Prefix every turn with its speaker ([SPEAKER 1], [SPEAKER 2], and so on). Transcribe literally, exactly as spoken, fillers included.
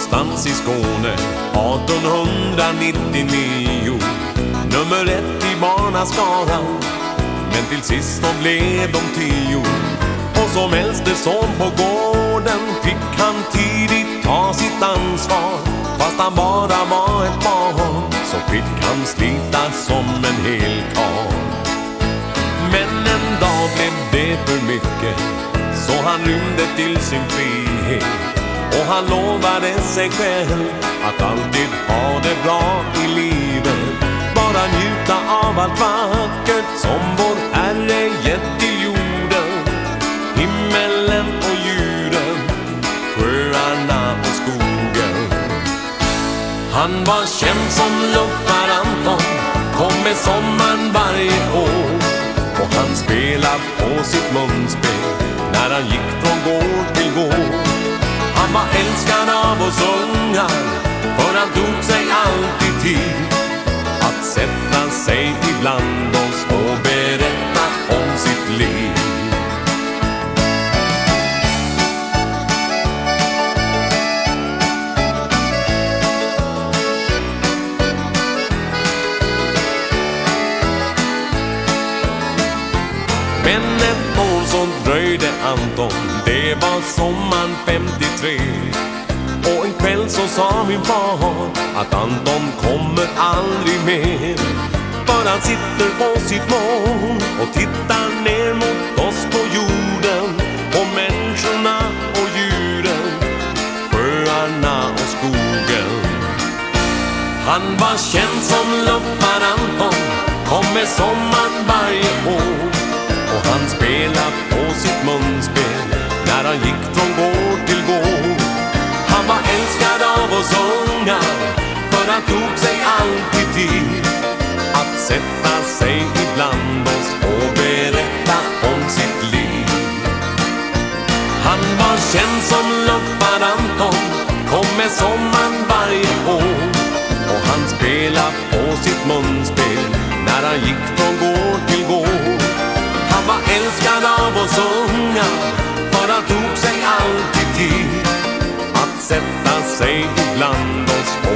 [SPEAKER 1] någonstans i Skåne artonhundranittionio. Nummer ett i barnaskaran, men till sist då blev de tio. Och som äldste son på gården fick han tidigt ta sitt ansvar. Fast han bara var ett barn så fick han slita som en hel karl. Men en dag blev det för mycket, så han rymde till sin frihet. Och han lovade sig själv att alltid ha det bra i livet. Bara njuta av allt vackert som vår Herre gett till jorden. Himmelen och djuren, sjöarna och skogen. Han var känd som Luffar Anton, kom med sommaren varje år. Och han spelade på sitt munspel när han gick från gård till gård. Han var älskad av oss ungar, för han tog sig alltid tid att sätta sig ibland oss och berätta om sitt liv. Men ett år så dröjde Anton, det var sommaren femtiotre. Och en kväll så sa min far att Anton kommer aldrig mer. För han sitter på sitt moln och tittar ner mot oss på jorden. På människorna och djuren, sjöarna och skogen. Han var känd som Luffar Anton, kom med sommaren varje år. Och han spelade på sitt munspel när han gick från gård till gård. Han var älskad av oss ungar, för han tog sig alltid tid att sätta sig ibland oss och berätta om sitt liv. Han var känd som Luffar Anton, kom med sommaren varje år. Och han spelade på sitt munspel när han gick från gård till gård. Han var älskad av oss ungar, för han tog sig alltid tid att sätta sig ibland oss